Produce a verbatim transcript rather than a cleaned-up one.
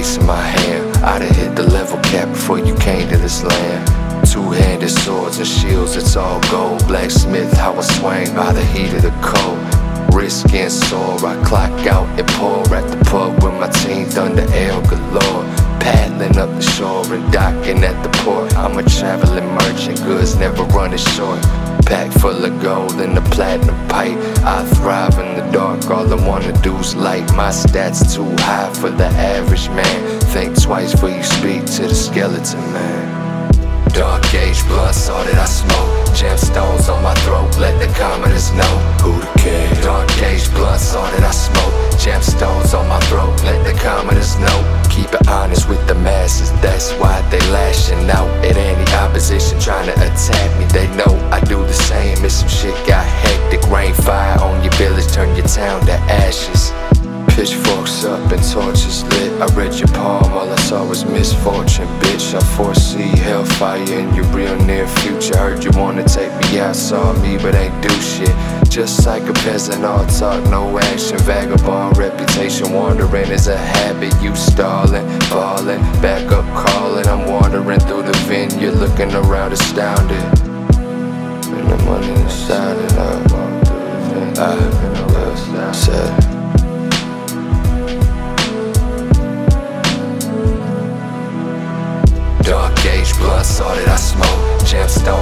case in my hand. I'd have hit the level cap before you came to this land. Two-handed swords and shields, it's all gold. Blacksmith, how I swang by the heat of the cold. Wrist getting sore, I clock out and pour at the pub with my team, thunder ale galore. Paddling up the shore and docking at the port. I'm a traveling merchant, goods never running short. Pack full of gold and a platinum pipe. I thrive in the dark, all I wanna do's light. My stats too high for the average man. Think twice before you speak to the skeleton man. Dark age blunts, all that I smoke. Gemstones on my throat, let the commoners know who the king. Dark age blunts, all that I smoke. Gemstones on my throat, let the commoners know. Keep it honest with the masses, that's why they lashing out at any opposition trying to attack me. They know I do the same. If some shit got hectic, rain fire on your village, turn your town to ashes. Pitchforks up and torches lit. I read your palm, all I saw was misfortune, bitch. I foresee hellfire in your real near future. Heard you wanna take me out, saw me but ain't do shit. Just like a peasant, all talk, no action. Vagabond reputation, wandering is a habit. You stalling, falling, back up calling. I'm wandering through the vineyard, looking around astounded. And the money inside and out. I said Dark age blunts, all that I smoke. Gemstones